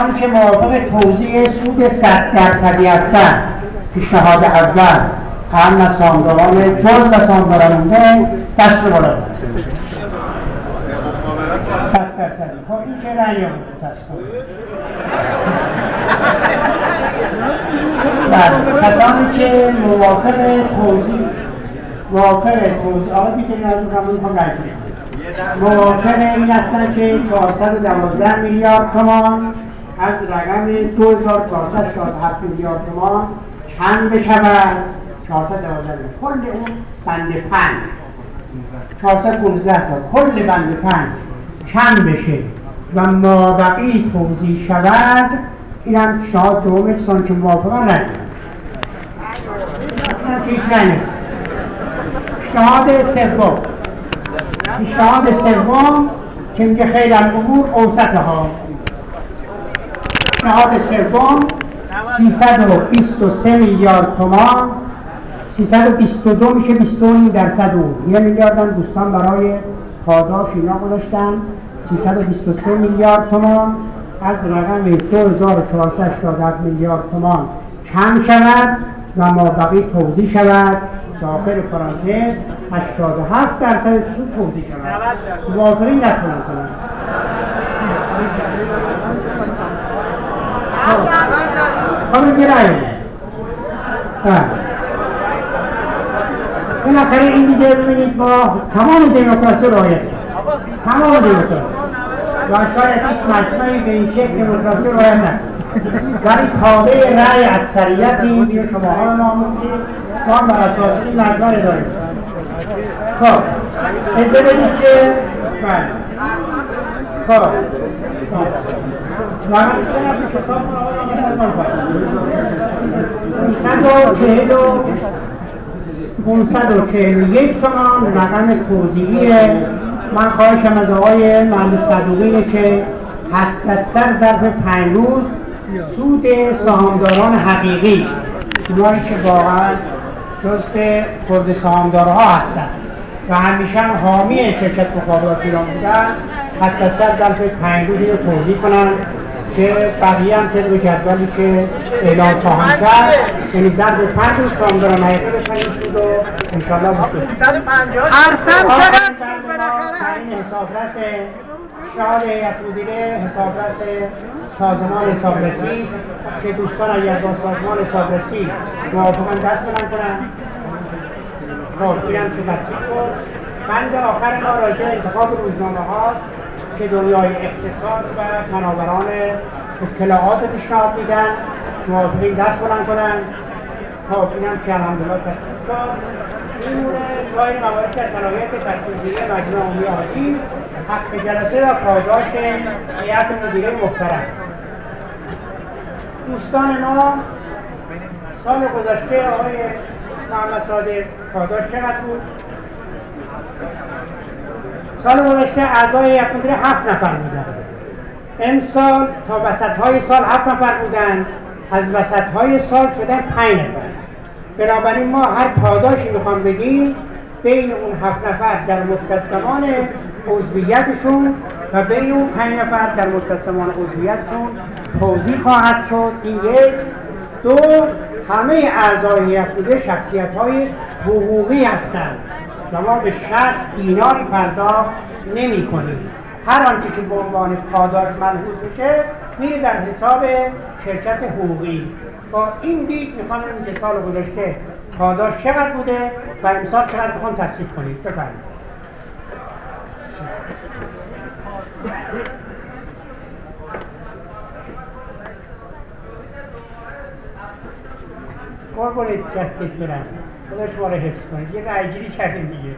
که موافق توزیع سود 100% هستند. پیشنهاد اول هم سامداران جز و سامداران مونده دست رو بالا بزنند. 100%. خب این که رأی بود دست کسانی که موافق توزیع آقا دیگه نازو همون میخوام رأی کنیم موافق این هستن که 412 میلیارد تومان از رقم 2467 میلیارد تومان کم بشود. 412 کل اون بند 5 415 تا کل بند 5 کم بشه و مابقی توزیع شود. این هم پیشنهاد دوم کسان که موافقن رد کنند. پیشنهاد سوم که میگه خیلی الامور اوسطها. پیشنهاد سوم 323 میلیارد تومان 322 میشه 22% اون 1 میلیارد هم دوستان برای پاداش اینا گذاشتن. 323 میلیارد تومان از رقم 2467 میلیارد تومان کم شود و مابقی توزیع شود. داخل پرانتز 87% سود توزیع شود. موافقین دست بلند کنند. خب این رأی بالاخره این دیگه ببینید با تمام دموکراسی رعایت تمام دموکراسی و شاید هیچ مجمعی به این شکل دموکراسی رعایت نکنه ولی تابع رأی اکثریتی دیگه شماها ما موندید ما بر اساس این مجمع داریم. خب اجازه بدید که خب 541 تومان رقم توزیعیه. من خواهشم از آقای مهندس صدوقی اینه که حداکثر ظرف 5 روز سود سهامداران حقیقی اونایی که واقعا جزء خرد سهامدارها هستن و همیشه هم حامی شرکت مخابرات ایران بودن حداکثر ظرف 5 روز رو توضیح کنن که بقیه هم طبق جدولی که اعلام خواهند کرد یعنی ظرف 5 روز سهامداران حقیقی بکنید سود رو انشاءالله بکنید. هر سم چقدر شد بالاخره؟ این حسابرس شهر هیئت مدیره حسابرس سازمان حسابرسی که دوستان اگر با سازمان حسابرسی موافقن دست بلند کنن. خب اینم چه تصدیق شد. بند آخر ما راجع انتخاب روزنامه هاست که دنیای اقتصاد و فناوران اطلاعات پیشنهاد میدن. موافقین دست بلند کنن. خب اینم که الحمدلله تصدیق شد. این سایر موارد که صلاحیت تصمیم گیری مجمع عمومی عالی حق جلسه و پاداش هیئت مدیره محترم. دوستان ما سال گذشته آقای محمد صادق پاداش چقدر بود؟ سال گذشته اعضای هیئت مدیره 7 نفر بودن. امسال تا وسط‌های سال 7 نفر بودن، از وسط‌های سال شدن 5 نفر. بنابراین ما هر پاداشی میخوام بگیم بین اون 7 نفر در مدت زمان عضویتشون و بین اون 5 نفر در مدت زمان عضویتشون توزیع خواهد شد. این یک. دو، همه اعضای هیئت مدیره شخصیت‌های حقوقی هستند و ما به شخص دیناری پرداخت نمی‌کنیم. هر آنچه که به عنوان پاداش ملحوظ میشه میره در حساب شرکت حقوقی. با این دید میخوام این که سال گذشته پاداش چقدر بوده و امسال چقدر میخوام تصدیق کنید. بفرمایید. قربونید جستید برم خدا شما رو حفظ کنید. یه رأی گیری کردیم دیگه.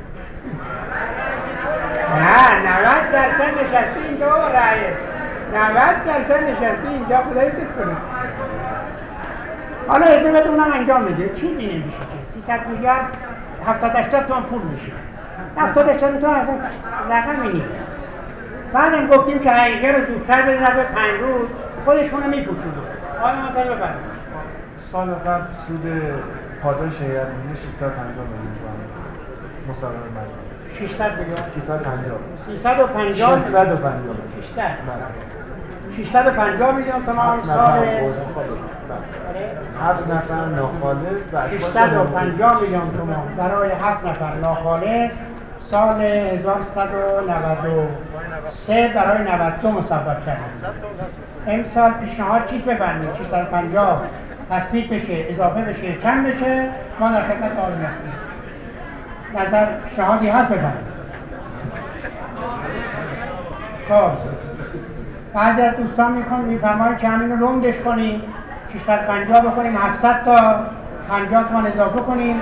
نه 90% نشستی اینجا با رأیه 90% نشستی اینجا خدا حفظ کنید. حالا حسابتون هم انجام میده چیزی نمیشه که 300 میلیارد 70-80 تومن پول میشه. 70-80 تومن اصلا رقمی نیست. بعدم گفتیم که حقیقه رو زودتر بزنه به 5 روز خودشون رو میپوشونه. آقای مثلا بفرمایید. سال قبل سود پاداش هیئت مدیره 650 میلیون تومان مصادره مجموعی 600 میلیون 650 350 650 600 650 میلیون تومان سال 7 نفر ناخالص و 650 میلیون تومان برای 7 نفر ناخالص سال 1193 برای 92 مصوب کردیم. امسال پیشنهاد چیز بفرمایید 650 تصویب بشه، اضافه بشه، کم بشه، ما در خدمت آقایون هستیم. نظر پیشنهادی هست بفرمایید. خب بعضی از دوستان میفرمایند که همین رو رندش کنیم 650 بکنیم 700 تا 50 تومان اضافه کنیم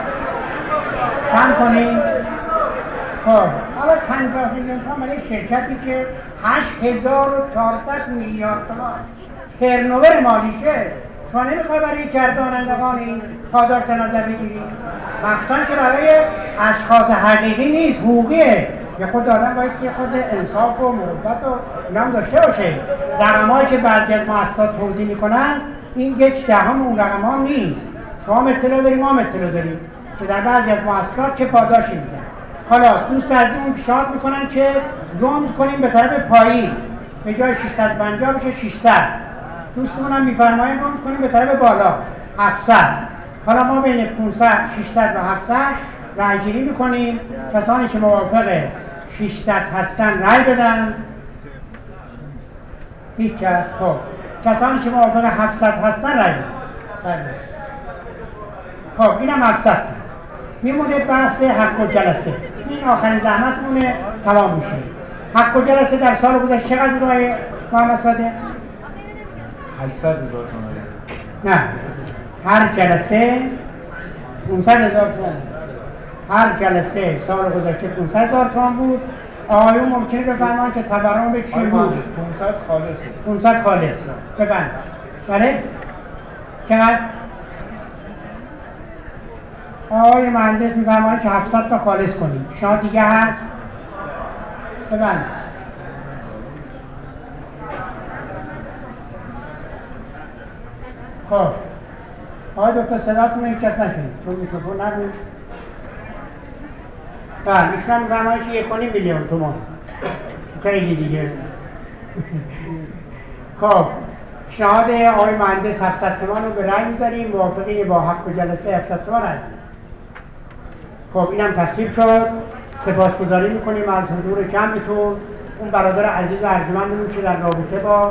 کم کنیم. خب حالا 50 میلیون تومان برای شرکتی که 8400 میلیارد تومان ترنوور مالیشه شما نمیخوای برای گردانندگان این پاداش در نظر بگیریم؟ مخصوصا که برای اشخاص حقیقی نیست، حقوقیه. یه خود آدم باید که خود انصاف و محبت و اینا هم داشته باشه. رقم‌هایی که بعضی از مؤسسات توضیح میکنن این 1/10 اون رقم‌ها نیست. شما اطلاع داریم، ما اطلاع داریم که در بعضی از مؤسسات چه پاداشی میدن. حالا دوست عزیزمون پیشنهاد میکنن که رند کنیم به طرف پایین، به جای 650 بشه 600. دوستمون هم میفرمایند رند کنیم به طرف بالا 700. حالا ما بین 500 600 و 700 رای گیری میکنیم. کسانی که موافق 600 هستن رای بدن. هیچ کس. خب کسانی که موافق 700 هستن رای بدن. خب اینم 700. میمونه بحث حق و جلسه. این آخرین زحمتمونه، تمام میشه. حق و جلسه در سال گذشته چقدر بود آقای محمد صادق؟ 800,000 تومان. نه، هر جلسه 500,000 تومان. هر جلسه سال گذشته 500,000 تومان بود. آقایون ممکنه بفرمایند که تورم به چی بود؟ 500 خالصه. 500 خالص. بفرمایید. بله؟ چقدر؟ آقای مهندس میفرمایند که 700 تا خالص کنیم. شما دیگه هست؟ بفرمایید. خب آقای دکتر صداتون یک کس نشونید چون میکروفون نبود. بله ایشون هم میفرمایند که 1.5 میلیون تومان خیلی دیگه. خب پیشنهاد آقای مهندس 700 تومان رو به رأی میذاریم. موافقی با حق و جلسه 700 تومان رأی. خب اینم تصویب شد. سپاسگزاری میکنیم از حضور جمعتون. اون برادر عزیز و ارجمندمون که در رابطه با